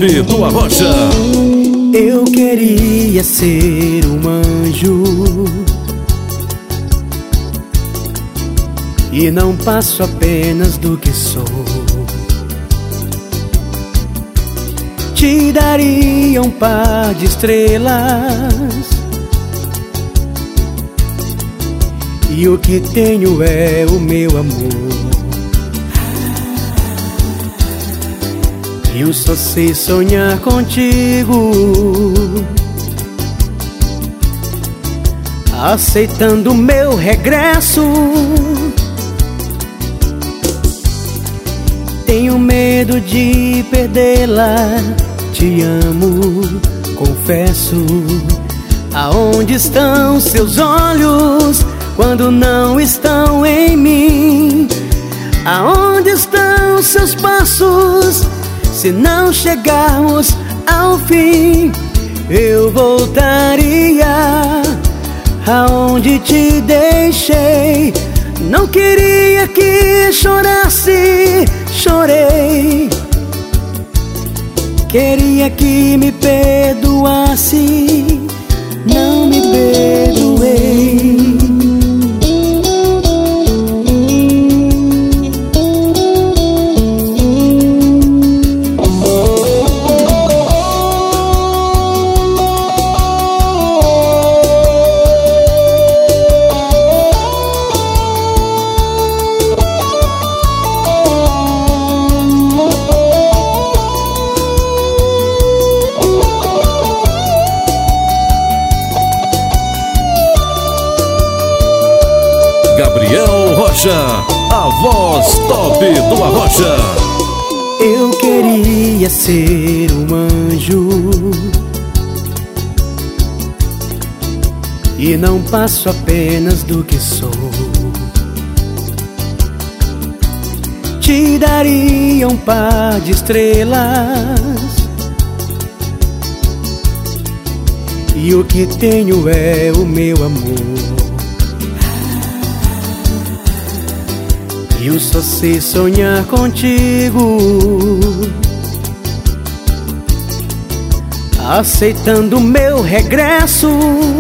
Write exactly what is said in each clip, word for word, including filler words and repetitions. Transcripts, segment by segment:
do Arrocha. Eu queria ser um anjo e não passo apenas do que sou. Te daria um par de estrelas e o que tenho é o meu amor. Eu só sei sonhar contigo, aceitando meu regresso. Tenho medo de perdê-la. Te amo, confesso. Aonde estão seus olhos quando não estão em mim? Aonde estão seus passos se não chegarmos ao fim? Eu voltaria aonde te deixei. Não queria que chorasse, chorei. Queria que me perdoasse, não me perdoei. Gabriel Rocha, a voz top do Arrocha. Eu queria ser um anjo e não passo apenas do que sou. Te daria um par de estrelas e o que tenho é o meu amor. Eu só sei sonhar contigo, aceitando meu regresso.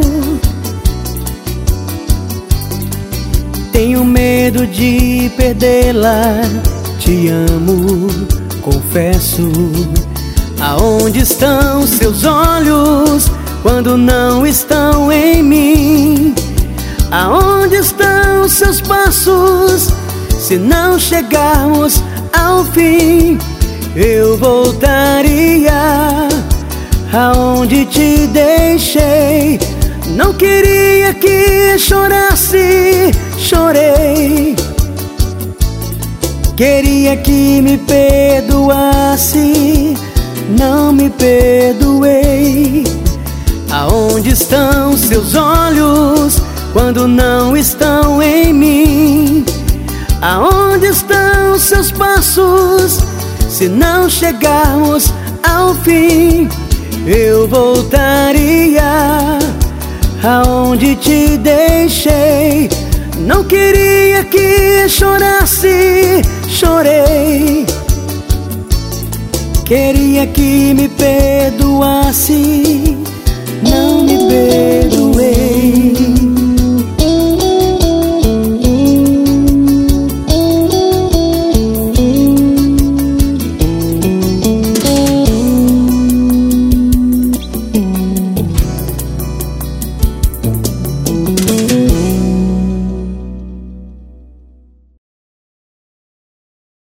Tenho medo de perdê-la. Te amo, confesso. Aonde estão seus olhos quando não estão em mim? Aonde estão seus passos se não chegarmos ao fim? Eu voltaria aonde te deixei. Não queria que chorasse, chorei. Queria que me perdoasse, não me perdoei. Aonde estão seus olhos quando não estão em mim? Aonde estão seus passos se não chegarmos ao fim? Eu voltaria aonde te deixei. Não queria que chorasse, chorei. Queria que me perdoasse, não me perdoei.